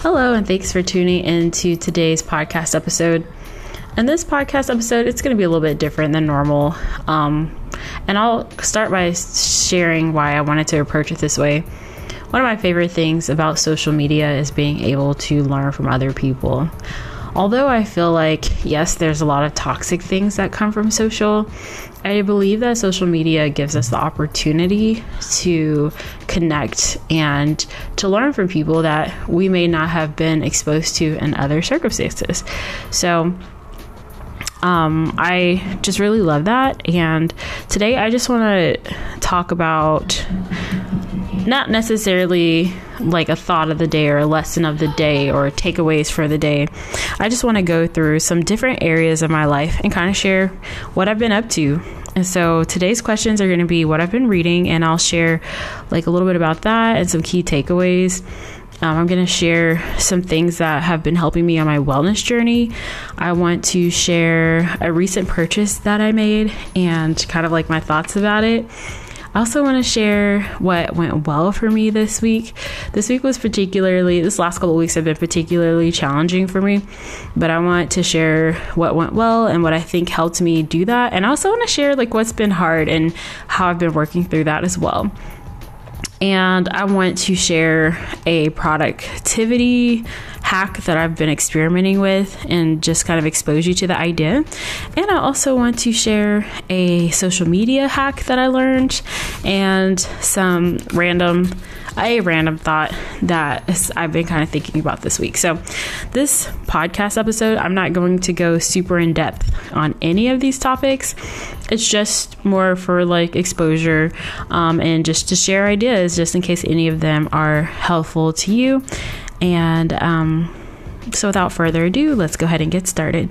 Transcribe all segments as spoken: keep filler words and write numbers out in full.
Hello, and thanks for tuning into today's podcast episode. In this podcast episode, it's going to be a little bit different than normal. Um, and I'll start by sharing why I wanted to approach it this way. One of my favorite things about social media is being able to learn from other people. Although I feel like, yes, there's a lot of toxic things that come from social, I believe that social media gives us the opportunity to connect and to learn from people that we may not have been exposed to in other circumstances. So um, I just really love that. And today I just want to talk about not necessarily like a thought of the day or a lesson of the day or takeaways for the day. I just want to go through some different areas of my life and kind of share what I've been up to. And so today's questions are going to be what I've been reading, and I'll share like a little bit about that and some key takeaways. Um, I'm going to share some things that have been helping me on my wellness journey. I want to share a recent purchase that I made and kind of like my thoughts about it. I also want to share what went well for me this week. This week was particularly, this last couple of weeks have been particularly challenging for me, but I want to share what went well and what I think helped me do that. And I also want to share like what's been hard and how I've been working through that as well. And I want to share a productivity hack that I've been experimenting with and just kind of expose you to the idea. And I also want to share a social media hack that I learned and some random, a random thought that I've been kind of thinking about this week. So this podcast episode, I'm not going to go super in depth on any of these topics. It's just more for like exposure um, and just to share ideas, just in case any of them are helpful to you. And um, so without further ado, let's go ahead and get started.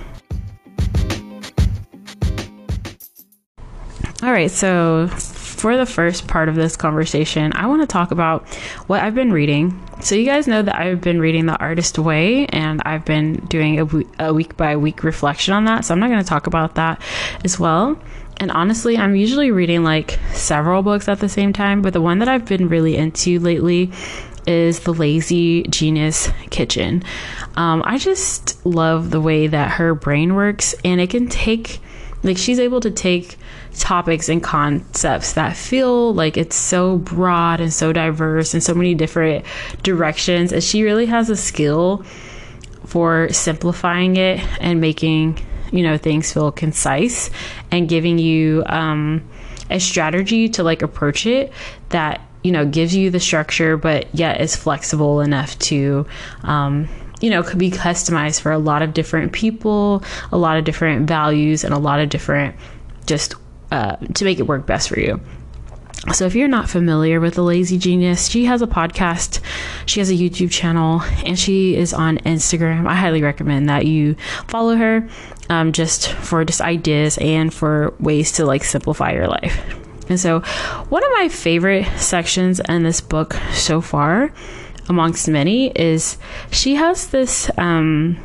All right, so for the first part of this conversation, I want to talk about what I've been reading. So you guys know that I've been reading The Artist Way, and I've been doing a, w- a week by week reflection on that. So I'm not going to talk about that as well. And honestly, I'm usually reading like several books at the same time, but the one that I've been really into lately is The Lazy Genius Kitchen. Um, I just love the way that her brain works, and it can take, like she's able to take topics and concepts that feel like it's so broad and so diverse and so many different directions, and she really has a skill for simplifying it and making, you know, things feel concise and giving you um, a strategy to like approach it that, you know, gives you the structure, but yet is flexible enough to, um, you know, could be customized for a lot of different people, a lot of different values, and a lot of different just uh, to make it work best for you. So if you're not familiar with The Lazy Genius, she has a podcast, she has a YouTube channel, and she is on Instagram. I highly recommend that you follow her um, just for just ideas and for ways to like simplify your life. And so one of my favorite sections in this book so far, amongst many, is she has this um,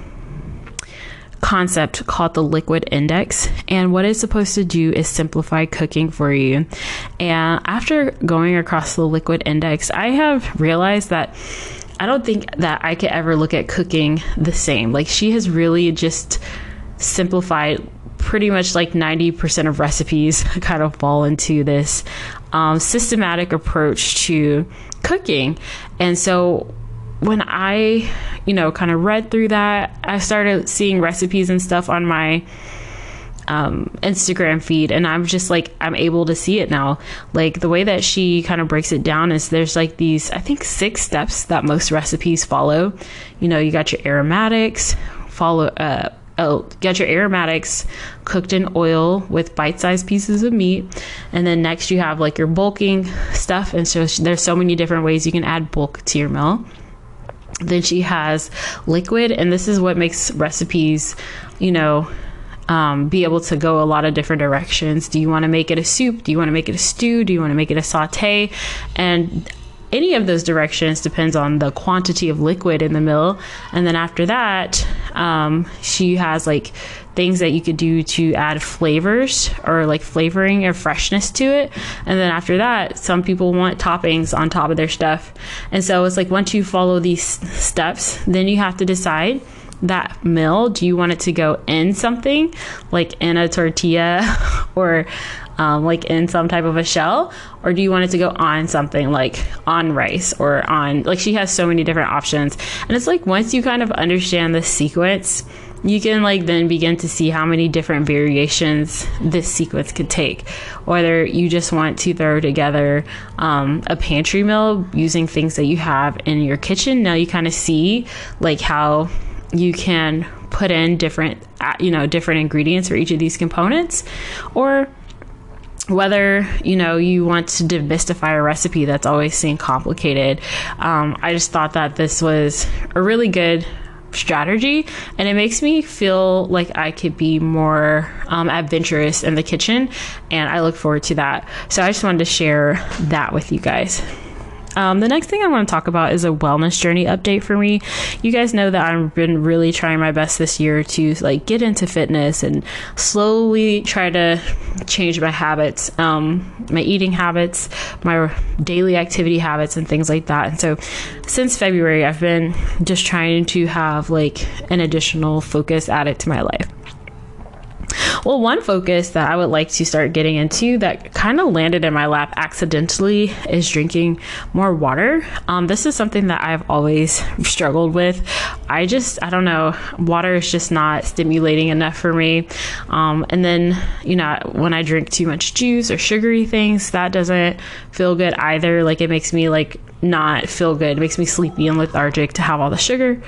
concept called the liquid index. And what it's supposed to do is simplify cooking for you. And after going across the liquid index, I have realized that I don't think that I could ever look at cooking the same. Like she has really just simplified pretty much like ninety percent of recipes kind of fall into this um, systematic approach to cooking. And so when I, you know, kind of read through that, I started seeing recipes and stuff on my um, Instagram feed, and I'm just like, I'm able to see it now. Like the way that she kind of breaks it down is there's like these, I think six steps that most recipes follow. You know, you got your aromatics, follow, uh, Oh, get your aromatics cooked in oil with bite-sized pieces of meat. And then next you have like your bulking stuff. And so there's so many different ways you can add bulk to your meal. Then she has liquid, and this is what makes recipes, you know, um, be able to go a lot of different directions. Do you want to make it a soup? Do you want to make it a stew? Do you want to make it a saute? And any of those directions depends on the quantity of liquid in the meal. And then after that, um, she has like things that you could do to add flavors or like flavoring or freshness to it. And then after that, some people want toppings on top of their stuff. And so it's like once you follow these steps, then you have to decide that meal, do you want it to go in something like in a tortilla or um, like in some type of a shell, or do you want it to go on something like on rice or on, like she has so many different options. And it's like once you kind of understand the sequence, you can like then begin to see how many different variations this sequence could take. Whether you just want to throw together um, a pantry meal using things that you have in your kitchen, now you kind of see like how you can put in different, you know, different ingredients for each of these components, or whether, you know, you want to demystify a recipe that's always seemed complicated. Um, I just thought that this was a really good strategy, and it makes me feel like I could be more um, adventurous in the kitchen, and I look forward to that. So I just wanted to share that with you guys. Um, the next thing I want to talk about is a wellness journey update for me. You guys know that I've been really trying my best this year to like get into fitness and slowly try to change my habits, um, my eating habits, my daily activity habits and things like that. And so since February, I've been just trying to have like an additional focus added to my life. Well, one focus that I would like to start getting into that kind of landed in my lap accidentally is drinking more water. Um, this is something that I've always struggled with. I just, I don't know, water is just not stimulating enough for me. Um, and then, you know, when I drink too much juice or sugary things, that doesn't feel good either. Like it makes me like not feel good. It makes me sleepy and lethargic to have all the sugar.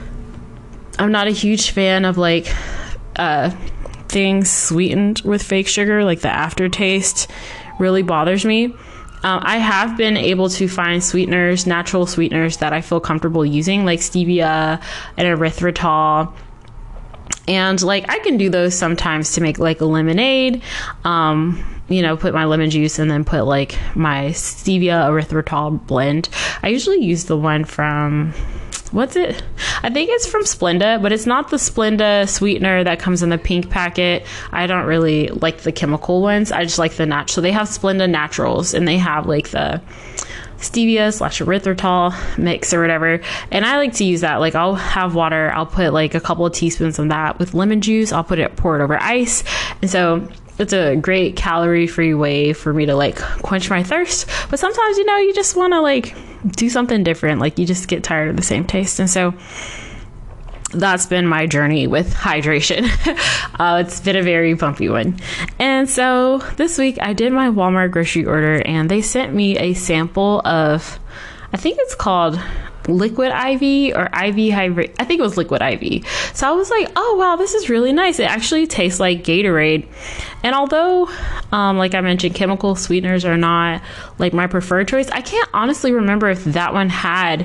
I'm not a huge fan of like, uh, things sweetened with fake sugar. Like the aftertaste really bothers me. Um, I have been able to find sweeteners, natural sweeteners that I feel comfortable using, like stevia and erythritol. And like I can do those sometimes to make like a lemonade, um, you know, put my lemon juice and then put like my stevia erythritol blend. I usually use the one from, what's it? I think it's from Splenda, but it's not the Splenda sweetener that comes in the pink packet. I don't really like the chemical ones. I just like the natural. So they have Splenda Naturals, and they have like the stevia slash erythritol mix or whatever. And I like to use that. Like I'll have water. I'll put like a couple of teaspoons of that with lemon juice. I'll put it, pour it over ice. And so it's a great calorie-free way for me to like quench my thirst. But sometimes, you know, you just want to like do something different. Like you just get tired of the same taste. And so that's been my journey with hydration. uh, it's been a very bumpy one. And so this week I did my Walmart grocery order, and they sent me a sample of, I think it's called Liquid I V or I V Hydrate. I think it was Liquid I V. So I was like, oh wow, this is really nice. It actually tastes like Gatorade. And although, um, like I mentioned, chemical sweeteners are not like my preferred choice, I can't honestly remember if that one had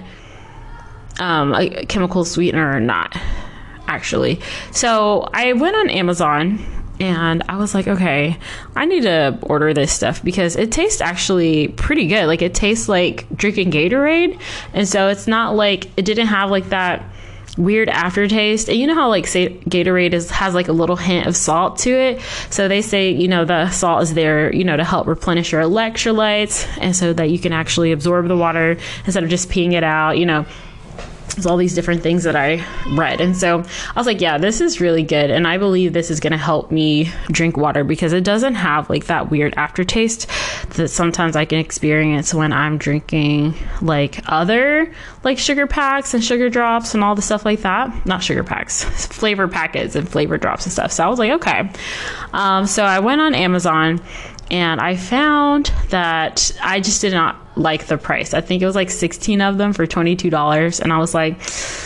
um, a chemical sweetener or not, actually. So I went on Amazon and I was like, okay, I need to order this stuff because it tastes actually pretty good. Like it tastes like drinking Gatorade. And so it's not like, it didn't have like that weird aftertaste. And you know how like say Gatorade is has like a little hint of salt to it. So they say, you know, the salt is there, you know, to help replenish your electrolytes, and so that you can actually absorb the water instead of just peeing it out, you know. There's all these different things that I read. And so I was like, yeah, this is really good. And I believe this is going to help me drink water because it doesn't have like that weird aftertaste that sometimes I can experience when I'm drinking like other like sugar packs and sugar drops and all the stuff like that. Not sugar packs, flavor packets and flavor drops and stuff. So I was like, okay. Um, so I went on Amazon and I found that I just did not like the price. I think it was like sixteen of them for twenty-two dollars. And I was like,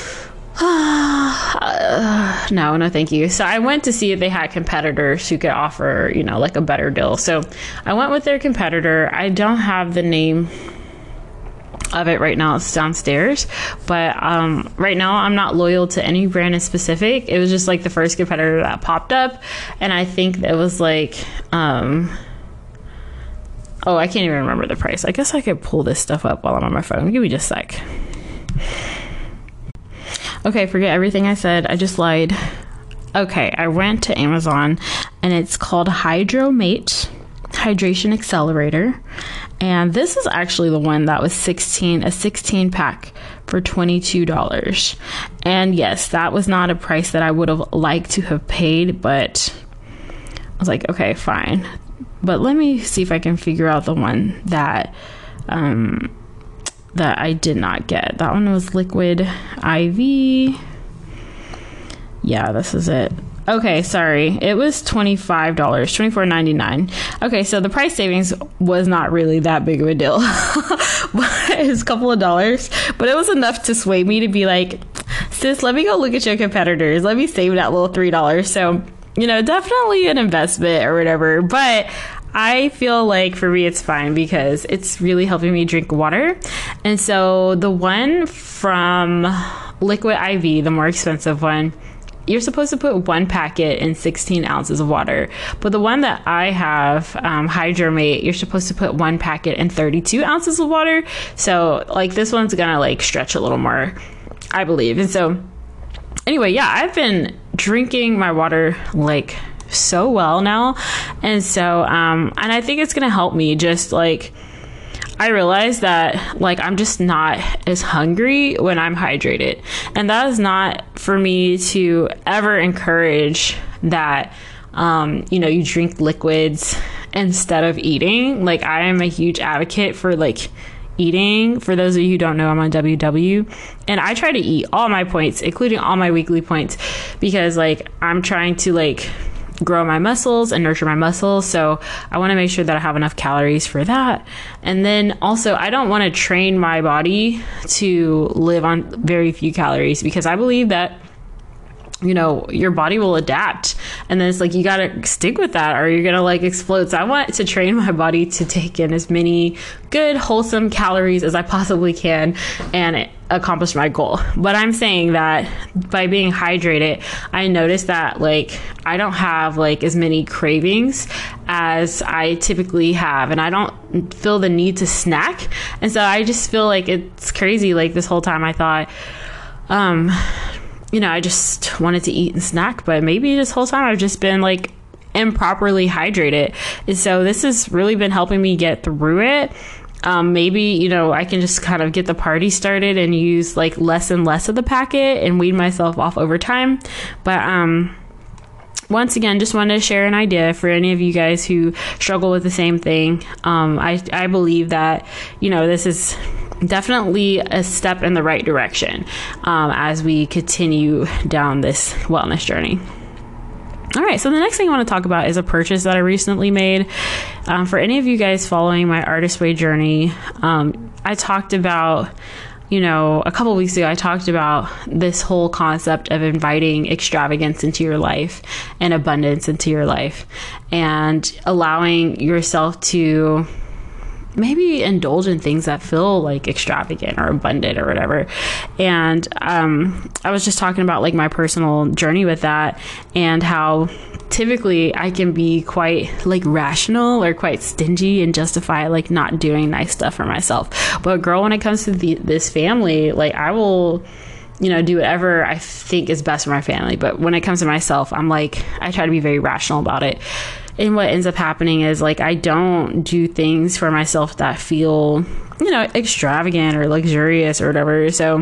ah, no, no, thank you. So I went to see if they had competitors who could offer, you know, like a better deal. So I went with their competitor. I don't have the name of it right now. It's downstairs. But um, right now I'm not loyal to any brand in specific. It was just like the first competitor that popped up. And I think it was like... Um, Oh, I can't even remember the price. I guess I could pull this stuff up while I'm on my phone. Give me just a sec. Okay, forget everything I said. I just lied. Okay, I went to Amazon and it's called Hydromate Hydration Accelerator. And this is actually the one that was sixteen, a sixteen pack for twenty-two dollars. And yes, that was not a price that I would have liked to have paid, but I was like, okay, fine. But let me see if I can figure out the one that um, that I did not get. That one was Liquid I V. Yeah, this is it. Okay, sorry. It was twenty-five dollars, twenty-four ninety-nine. Okay, so the price savings was not really that big of a deal. It was a couple of dollars, but it was enough to sway me to be like, sis, let me go look at your competitors. Let me save that little three dollars. So, you know, definitely an investment or whatever. But I feel like for me, it's fine because it's really helping me drink water. And so the one from Liquid I V, the more expensive one, you're supposed to put one packet in sixteen ounces of water. But the one that I have, um, Hydromate, you're supposed to put one packet in thirty-two ounces of water. So like this one's gonna like stretch a little more, I believe. And so anyway, yeah, I've been drinking my water like so well now. And so, um, and I think it's gonna help me just like, I realized that like I'm just not as hungry when I'm hydrated. And that is not for me to ever encourage that, um, you know, you drink liquids instead of eating. Like I am a huge advocate for like eating. For those of you who don't know, I'm on W W and I try to eat all my points, including all my weekly points, because like I'm trying to like grow my muscles and nurture my muscles. So I want to make sure that I have enough calories for that. And then also I don't want to train my body to live on very few calories, because I believe that, you know, your body will adapt. And then it's like, you got to stick with that or you're going to like explode. So I want to train my body to take in as many good, wholesome calories as I possibly can and accomplish my goal. But I'm saying that by being hydrated, I noticed that like I don't have like as many cravings as I typically have, and I don't feel the need to snack. And so I just feel like it's crazy. Like this whole time I thought, um, you know, I just wanted to eat and snack, but maybe this whole time I've just been like improperly hydrated. And so this has really been helping me get through it. Um, maybe, you know, I can just kind of get the party started and use like less and less of the packet and wean myself off over time. But, um, once again, just wanted to share an idea for any of you guys who struggle with the same thing. Um, I, I believe that, you know, this is definitely a step in the right direction, um, as we continue down this wellness journey. All right, so the next thing I want to talk about is a purchase that I recently made. Um, for any of you guys following my Artist Way journey, um, I talked about, you know, a couple weeks ago, I talked about this whole concept of inviting extravagance into your life and abundance into your life and allowing yourself to maybe indulge in things that feel like extravagant or abundant or whatever. And um, I was just talking about like my personal journey with that and how typically I can be quite like rational or quite stingy and justify like not doing nice stuff for myself. But girl, when it comes to the, this family, like I will, you know, do whatever I think is best for my family. But when it comes to myself, I'm like, I try to be very rational about it. And what ends up happening is like I don't do things for myself that feel, you know, extravagant or luxurious or whatever. So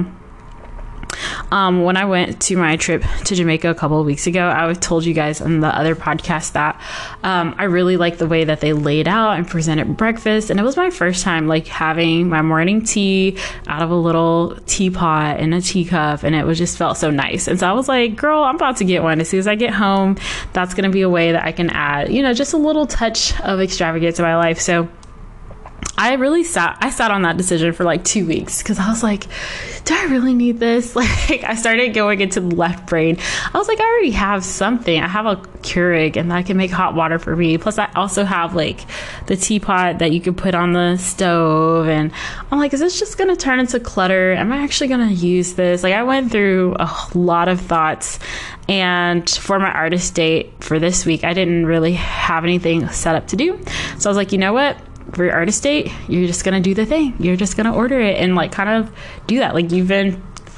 um, when I went to my trip to Jamaica a couple of weeks ago, I told you guys on the other podcast that um, I really liked the way that they laid out and presented breakfast. And it was my first time like having my morning tea out of a little teapot in a teacup. And it was just felt so nice. And so I was like, girl, I'm about to get one. As soon as I get home, that's going to be a way that I can add, you know, just a little touch of extravagance to my life. So I really sat, I sat on that decision for like two weeks because I was like, do I really need this? Like I started going into the left brain. I was like, I already have something. I have a Keurig and that can make hot water for me. Plus I also have like the teapot that you could put on the stove. And I'm like, is this just going to turn into clutter? Am I actually going to use this? Like I went through a lot of thoughts. And for my artist date for this week, I didn't really have anything set up to do. So I was like, you know what? For your artist date, you're just going to do the thing. You're just going to order it and like kind of do that. Like you've been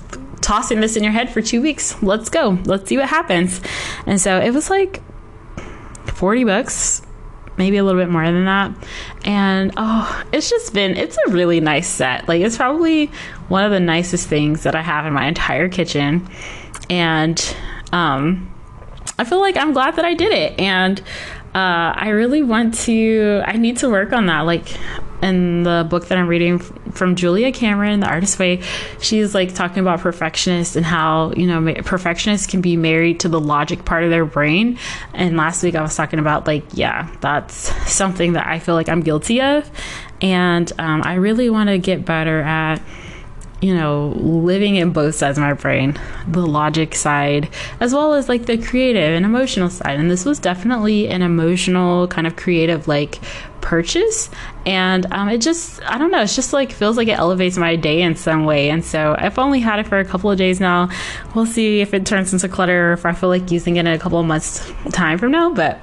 tossing this in your head for two weeks. Let's go. Let's see what happens. And so it was like forty bucks, maybe a little bit more than that. And oh, it's just been, it's a really nice set. Like, it's probably one of the nicest things that I have in my entire kitchen. And um, I feel like I'm glad that I did it. And uh, I really want to, I need to work on that. Like, in the book that I'm reading from Julia Cameron, The Artist's Way, she's like talking about perfectionists and how, you know, perfectionists can be married to the logic part of their brain. And last week I was talking about like, yeah, that's something that I feel like I'm guilty of. And um, I really want to get better at, you know, living in both sides of my brain, the logic side, as well as like the creative and emotional side. And this was definitely an emotional kind of creative, like, purchase. And um, it just, I don't know, it's just like, feels like it elevates my day in some way. And so I've only had it for a couple of days now. We'll see if it turns into clutter or if I feel like using it in a couple of months time from now. But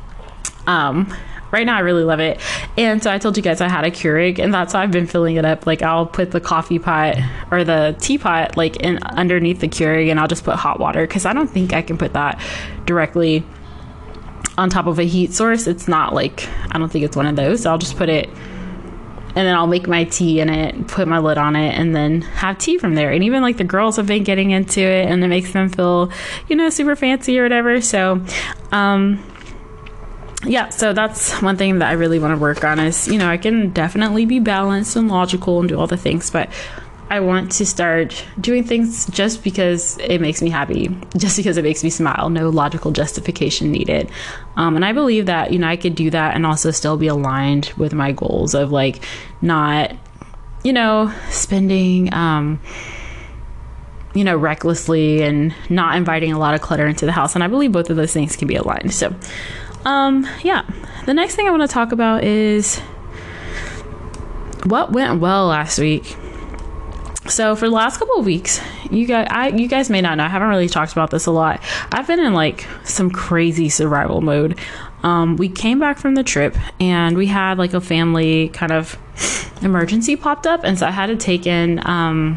um, right now I really love it. And so I told you guys I had a Keurig, and that's how I've been filling it up. Like, I'll put the coffee pot or the teapot like in underneath the Keurig, and I'll just put hot water, because I don't think I can put that directly on top of a heat source. It's not like, I don't think it's one of those. So I'll just put it, and then I'll make my tea in it, put my lid on it, and then have tea from there. And even like the girls have been getting into it, and it makes them feel, you know, super fancy or whatever. So um yeah, so that's one thing that I really want to work on is, you know, I can definitely be balanced and logical and do all the things, but I want to start doing things just because it makes me happy, just because it makes me smile. No logical justification needed. Um, and I believe that, you know, I could do that and also still be aligned with my goals of like not, you know, spending, um, you know, recklessly and not inviting a lot of clutter into the house. And I believe both of those things can be aligned. So, um, yeah, the next thing I want to talk about is what went well last week. So for the last couple of weeks, you guys, I, you guys may not know, I haven't really talked about this a lot. I've been in like some crazy survival mode. Um, we came back from the trip and we had like a family kind of emergency popped up. And so I had to take in, um,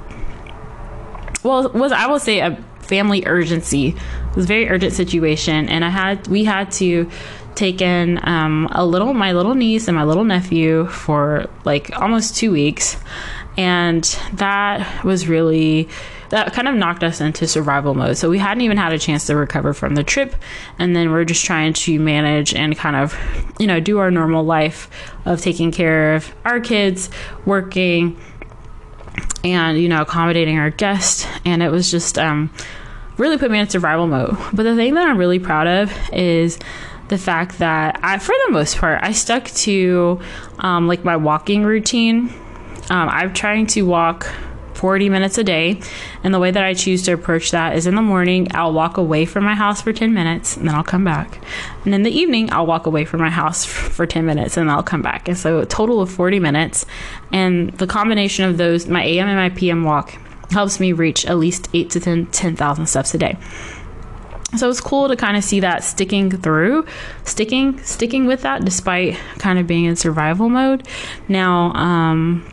well, was, I will say a family urgency. It was a very urgent situation. And I had, we had to take in, um, a little, my little niece and my little nephew for like almost two weeks. And that was really, that kind of knocked us into survival mode. So we hadn't even had a chance to recover from the trip. And then we're just trying to manage and kind of, you know, do our normal life of taking care of our kids, working, and, you know, accommodating our guests. And it was just um, really put me in survival mode. But the thing that I'm really proud of is the fact that I, for the most part, I stuck to um, like my walking routine. Um, I'm trying to walk forty minutes a day. And the way that I choose to approach that is in the morning, I'll walk away from my house for ten minutes and then I'll come back. And in the evening, I'll walk away from my house f- for ten minutes and then I'll come back. And so a total of forty minutes. And the combination of those, my A M and my P M walk, helps me reach at least eight to ten thousand steps a day. So it's cool to kind of see that sticking through, sticking, sticking with that despite kind of being in survival mode. Now, um,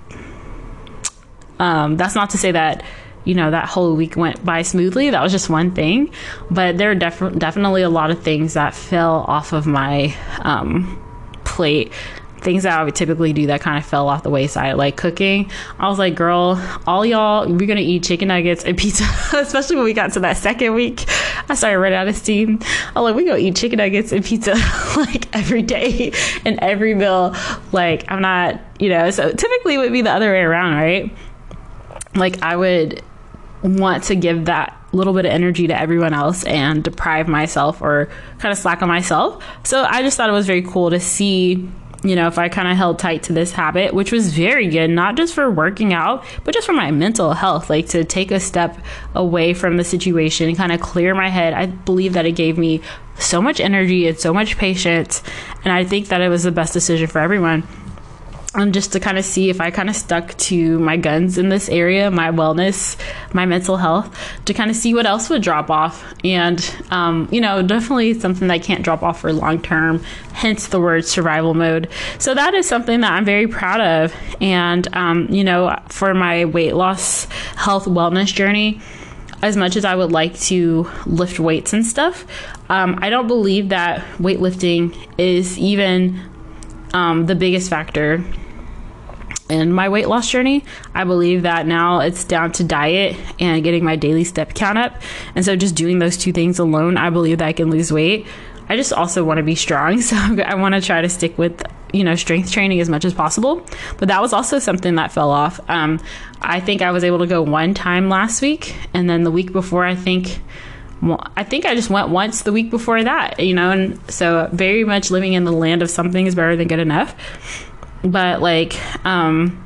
Um, that's not to say that, you know, that whole week went by smoothly. That was just one thing. But there are def- definitely a lot of things that fell off of my um, plate. Things that I would typically do that kind of fell off the wayside, like cooking. I was like, girl, all y'all, we're going to eat chicken nuggets and pizza, especially when we got to that second week. I started running out of steam. I was like, we going to eat chicken nuggets and pizza like every day and every meal. Like, I'm not, you know, so typically it would be the other way around, right? Like, I would want to give that little bit of energy to everyone else and deprive myself or kind of slack on myself. So I just thought it was very cool to see, you know, if I kind of held tight to this habit, which was very good, not just for working out, but just for my mental health, like to take a step away from the situation and kind of clear my head. I believe that it gave me so much energy and so much patience. And I think that it was the best decision for everyone. and just to kind of see if I kind of stuck to my guns in this area, my wellness, my mental health, to kind of see what else would drop off. And, um, you know, definitely something that can't drop off for long term, hence the word survival mode. So that is something that I'm very proud of. And, um, you know, for my weight loss, health, wellness journey, as much as I would like to lift weights and stuff, um, I don't believe that weightlifting is even um, the biggest factor in my weight loss journey. I believe that now it's down to diet and getting my daily step count up. And so just doing those two things alone, I believe that I can lose weight. I just also want to be strong. So I want to try to stick with, you know, strength training as much as possible. But that was also something that fell off. Um, I think I was able to go one time last week. And then the week before, I think, well, I think I just went once the week before that, you know, and so very much living in the land of something is better than good enough. But like, um,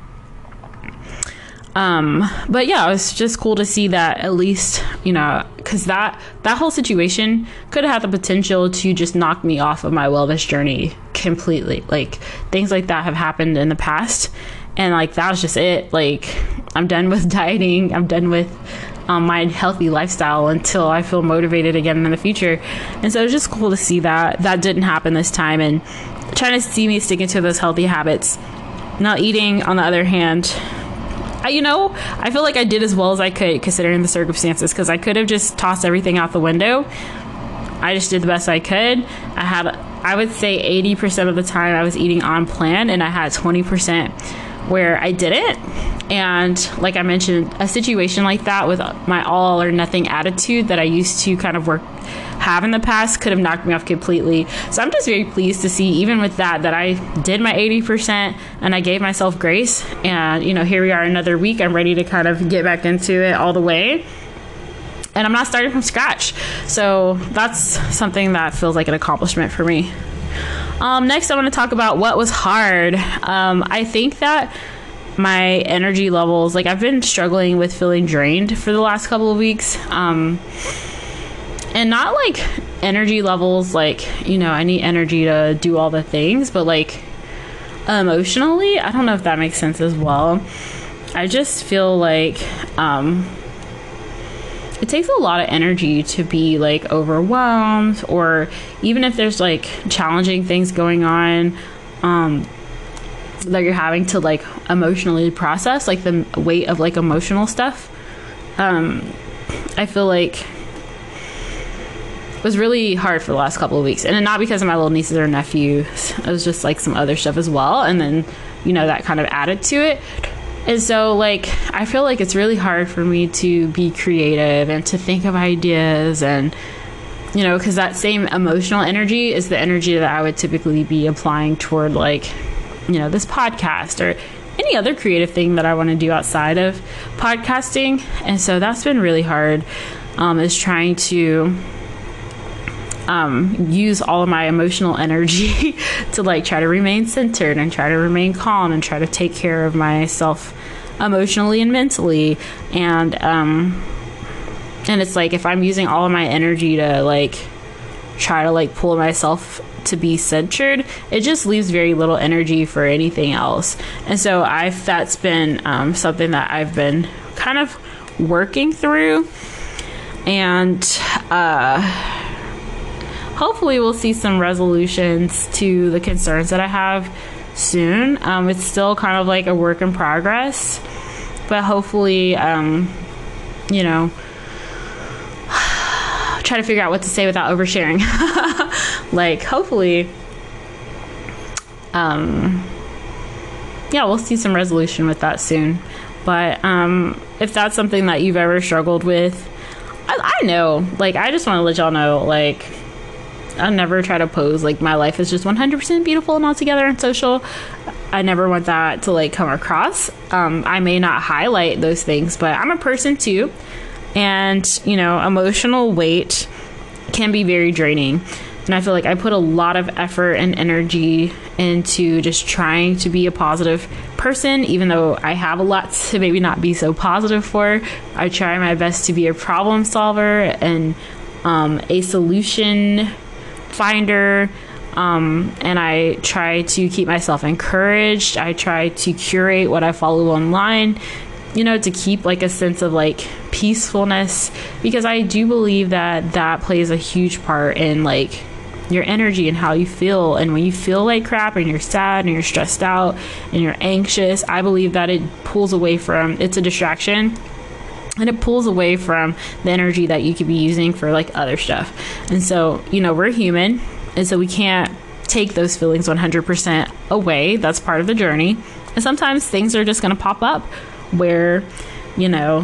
um, but yeah, it was just cool to see that at least, you know, cause that, that whole situation could have had the potential to just knock me off of my wellness journey completely. Like things like that have happened in the past. And like, that was just it. Like, I'm done with dieting. I'm done with um, my healthy lifestyle until I feel motivated again in the future. And so it's just cool to see that that didn't happen this time, and trying to see me sticking to those healthy habits. Not eating, on the other hand, I, you know, I feel like I did as well as I could considering the circumstances, because I could have just tossed everything out the window. I just did the best I could. I had, I would say eighty percent of the time I was eating on plan, and I had twenty percent where I didn't. And like I mentioned, a situation like that with my all or nothing attitude that I used to kind of work have in the past could have knocked me off completely. So I'm just very pleased to see, even with that, that I did my eighty percent and I gave myself grace. And, you know, here we are another week. I'm ready to kind of get back into it all the way. And I'm not starting from scratch. So that's something that feels like an accomplishment for me. Um, next, I want to talk about what was hard. Um, I think that my energy levels, like I've been struggling with feeling drained for the last couple of weeks. Um, and not like energy levels, like, you know, I need energy to do all the things, but like emotionally, I don't know if that makes sense as well. I just feel like, um, it takes a lot of energy to be like overwhelmed, or even if there's like challenging things going on, um, that you're having to like emotionally process, like the weight of like emotional stuff. Um, I feel like it was really hard for the last couple of weeks, and not because of my little nieces or nephews. It was just like some other stuff as well. And then, you know, that kind of added to it. And so, like, I feel like it's really hard for me to be creative and to think of ideas, and, you know, because that same emotional energy is the energy that I would typically be applying toward, like, you know, this podcast or any other creative thing that I want to do outside of podcasting. And so that's been really hard, um, is trying to um, use all of my emotional energy to like try to remain centered and try to remain calm and try to take care of myself emotionally and mentally. And, um, and it's like, if I'm using all of my energy to like try to like pull myself to be centered, it just leaves very little energy for anything else. And so I've, that's been, um, something that I've been kind of working through, and, uh, hopefully we'll see some resolutions to the concerns that I have soon. Um, it's still kind of like a work in progress, but hopefully, um, you know, try to figure out what to say without oversharing. Like, hopefully, um, yeah, we'll see some resolution with that soon. But um, if that's something that you've ever struggled with, I, I know, like, I just want to let y'all know, like, I never try to pose like my life is just one hundred percent beautiful and all together on social. I never want that to like come across. Um, I may not highlight those things, but I'm a person too. And, you know, emotional weight can be very draining. And I feel like I put a lot of effort and energy into just trying to be a positive person, even though I have a lot to maybe not be so positive for. I try my best to be a problem solver and um, a solution finder, Um, and I try to keep myself encouraged. I try to curate what I follow online, you know, to keep like a sense of like peacefulness, because I do believe that that plays a huge part in like your energy and how you feel. And when you feel like crap and you're sad and you're stressed out and you're anxious, I believe that it pulls away from, it's a distraction. And it pulls away from the energy that you could be using for like other stuff. And so, you know, we're human. And so we can't take those feelings one hundred percent away. That's part of the journey. And sometimes things are just going to pop up where, you know,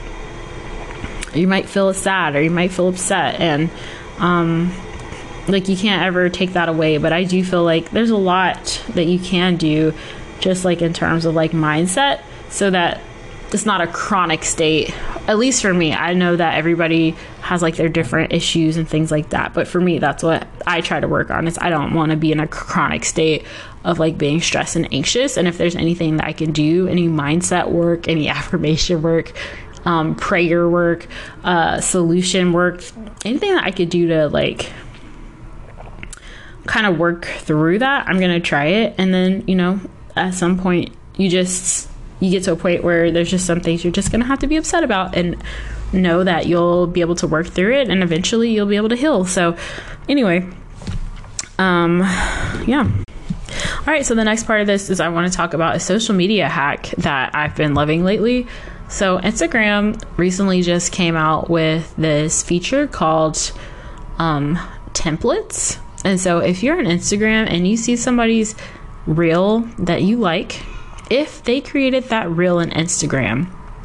you might feel sad or you might feel upset. And um, like you can't ever take that away. But I do feel like there's a lot that you can do just like in terms of like mindset, so that it's not a chronic state. At least for me, I know that everybody has like their different issues and things like that. But for me, that's what I try to work on, is I don't want to be in a chronic state of like being stressed and anxious. And if there's anything that I can do, any mindset work, any affirmation work, um, prayer work, uh, solution work, anything that I could do to like kind of work through that, I'm going to try it. And then, you know, at some point you just, you get to a point where there's just some things you're just going to have to be upset about, and know that you'll be able to work through it, and eventually you'll be able to heal. So anyway, um, yeah. All right. So the next part of this is I want to talk about a social media hack that I've been loving lately. So Instagram recently just came out with this feature called, um, templates. And so if you're on Instagram and you see somebody's reel that you like, if they created that reel in Instagram,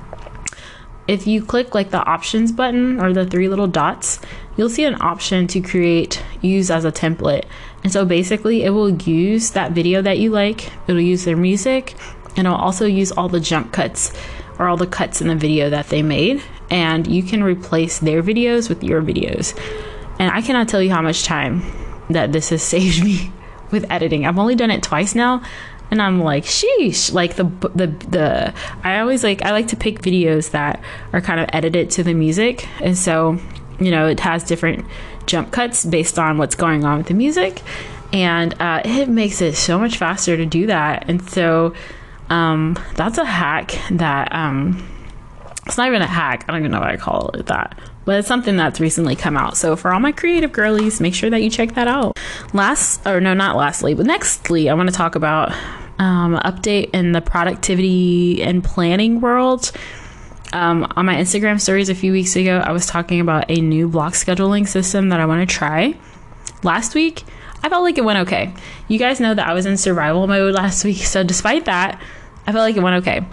if you click like the options button or the three little dots, you'll see an option to create, use as a template. And so basically it will use that video that you like, it'll use their music, and it'll also use all the jump cuts or all the cuts in the video that they made. And you can replace their videos with your videos. And I cannot tell you how much time that this has saved me with editing. I've only done it twice now. And I'm like, sheesh, like the, the, the, I always like, I like to pick videos that are kind of edited to the music. And so, you know, it has different jump cuts based on what's going on with the music. And uh, it makes it so much faster to do that. And so um, that's a hack that, um, it's not even a hack. I don't even know why I call it that. But it's something that's recently come out. So for all my creative girlies, make sure that you check that out. Last, or no, not lastly, but nextly, I want to talk about um, update in the productivity and planning world. Um, on my Instagram stories a few weeks ago, I was talking about a new block scheduling system that I want to try. Last week, I felt like it went okay. You guys know that I was in survival mode last week. So despite that, I felt like it went okay.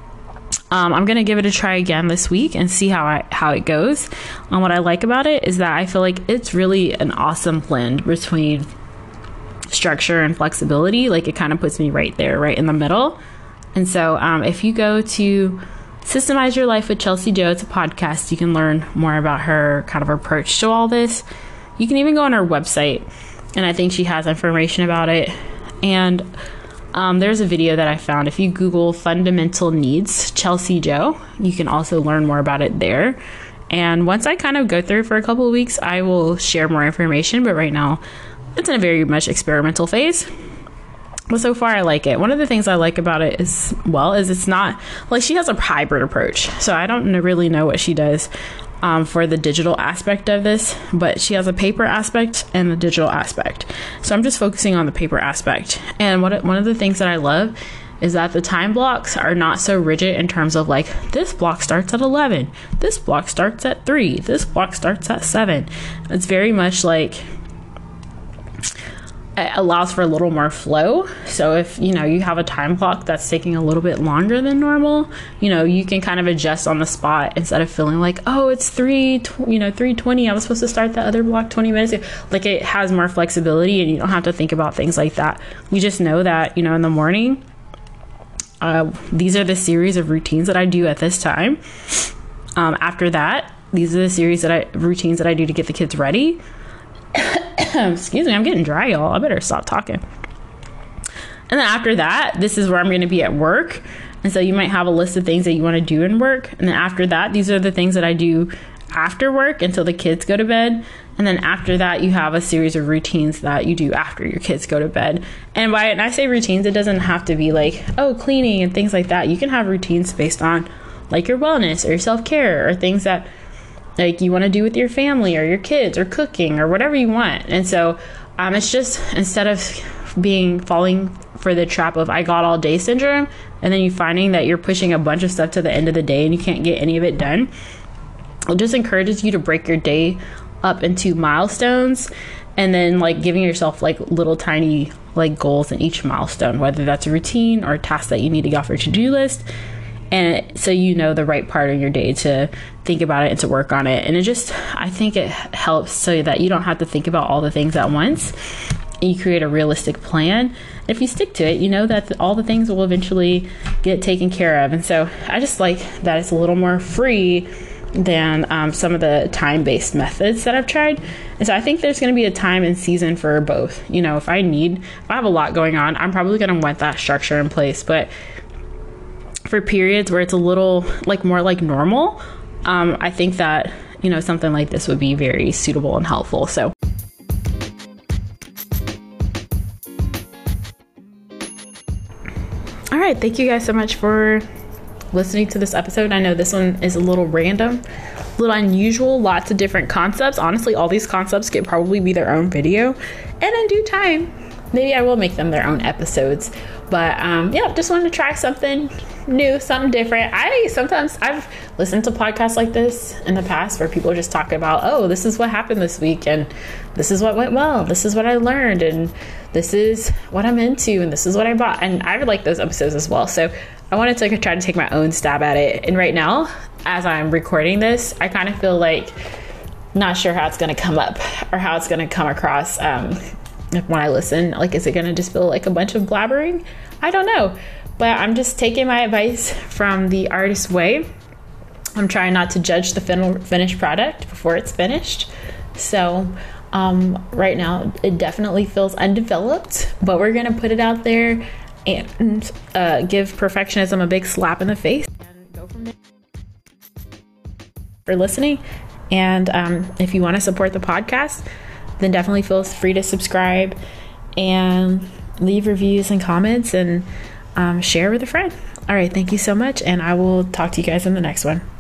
Um, I'm going to give it a try again this week and see how I, how it goes. And what I like about it is that I feel like it's really an awesome blend between structure and flexibility. Like it kind of puts me right there, right in the middle. And so um, if you go to Systemize Your Life with Chelsea Joe, it's a podcast. You can learn more about her kind of approach to all this. You can even go on her website, and I think she has information about it. And Um, there's a video that I found. If you Google Fundamental Needs Chelsea Joe, you can also learn more about it there. And once I kind of go through for a couple of weeks, I will share more information. But right now, it's in a very much experimental phase. But so far, I like it. One of the things I like about it is, well, is it's not, like she has a hybrid approach. So I don't really know what she does um, for the digital aspect of this, but she has a paper aspect and a digital aspect. So I'm just focusing on the paper aspect. And what one of the things that I love is that the time blocks are not so rigid in terms of like, this block starts at eleven, this block starts at three, this block starts at seven. It's very much like, it allows for a little more flow. So if, you know, you have a time clock that's taking a little bit longer than normal, you know, you can kind of adjust on the spot instead of feeling like, oh, it's three, tw- you know, three twenty. I was supposed to start the other block twenty minutes ago. Like it has more flexibility and you don't have to think about things like that. You just know that, you know, in the morning, uh, these are the series of routines that I do at this time. Um, after that, these are the series that I, routines that I do to get the kids ready. Excuse me, I'm getting dry, y'all. I better stop talking. And then after that, this is where I'm going to be at work. And so you might have a list of things that you want to do in work. And then after that, these are the things that I do after work until the kids go to bed. And then after that, you have a series of routines that you do after your kids go to bed. And by and I say routines, it doesn't have to be like, oh, cleaning and things like that. You can have routines based on like your wellness or your self-care or things that like you want to do with your family or your kids or cooking or whatever you want. And so um, it's just instead of being falling for the trap of I got all day syndrome, and then you finding that you're pushing a bunch of stuff to the end of the day and you can't get any of it done, it just encourages you to break your day up into milestones and then like giving yourself like little tiny like goals in each milestone, whether that's a routine or a task that you need to get off your to-do list. And so you know the right part of your day to think about it and to work on it. And it just, I think it helps so that you don't have to think about all the things at once. You create a realistic plan. If you stick to it, you know that all the things will eventually get taken care of. And so I just like that it's a little more free than um, some of the time-based methods that I've tried. And so I think there's going to be a time and season for both. You know, if I need, if I have a lot going on, I'm probably going to want that structure in place. But for periods where it's a little like more like normal, um, I think that, you know, something like this would be very suitable and helpful. So all right, thank you guys so much for listening to this episode. I know this one is a little random, a little unusual, lots of different concepts. Honestly, all these concepts could probably be their own video, and in due time, maybe I will make them their own episodes. But um, yeah, just wanted to try something new, something different. I sometimes I've listened to podcasts like this in the past where people are just talking about, oh, this is what happened this week, and this is what went well, this is what I learned, and this is what I'm into, and this is what I bought. And I would like those episodes as well. So I wanted to try to take my own stab at it. And right now, as I'm recording this, I kind of feel like not sure how it's going to come up or how it's going to come across um, when I listen. Like, is it going to just feel like a bunch of blabbering? I don't know. But I'm just taking my advice from the Artist Way. I'm trying not to judge the fin- finished product before it's finished. So um, right now, it definitely feels undeveloped, but we're going to put it out there and uh, give perfectionism a big slap in the face and go from there. For listening. And um, if you want to support the podcast, then definitely feel free to subscribe and leave reviews and comments and um, share with a friend. All right. Thank you so much. And I will talk to you guys in the next one.